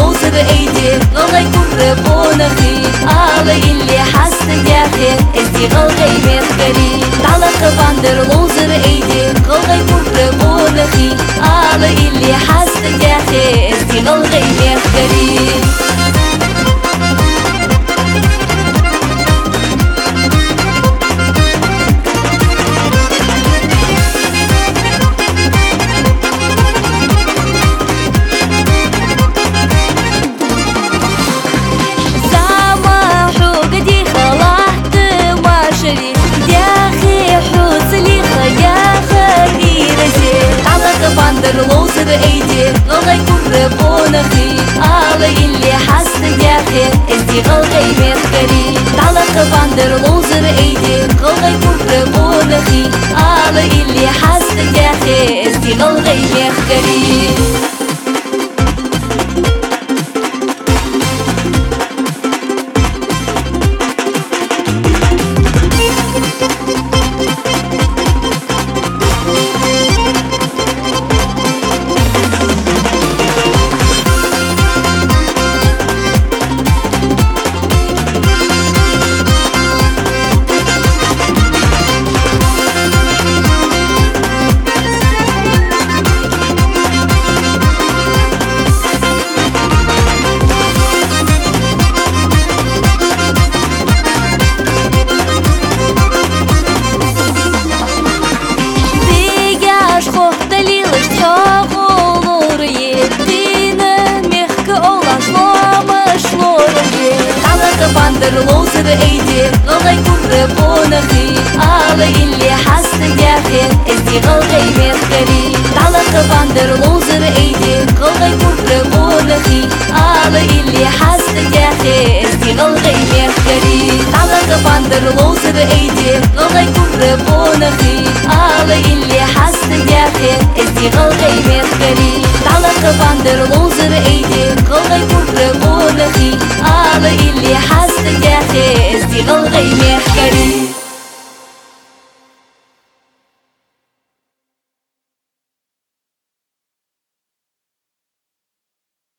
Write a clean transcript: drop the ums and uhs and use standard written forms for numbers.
لوزر ايدي غلي كربون خي على اللي حست داخل استي غلي مخري تعلق باندر لوزر ايدي غلي كربون خي على اللي حست داخل استي غلي مخري لوزر ايدي غلي كربون خي على اللي حست داخل استي غلي مخري تعلق باندر لوزر ايدي غلي كربون خي على اللي حست داخل استي غلي مخري باندر لوزر ايدي غلي كربون خي على اللي حست داخل استي غلي مخري تعلق باندر لوزر ايدي غلي كربون خي على اللي حست داخل استي غلي مخري تعلق باندر لوزر ايدي غلي كربون خي على اللي حست داخل استي غلي مخري تعلق باندر لوزر ايدي غلي كربون خي على اللي حست داخل استي غلي مخري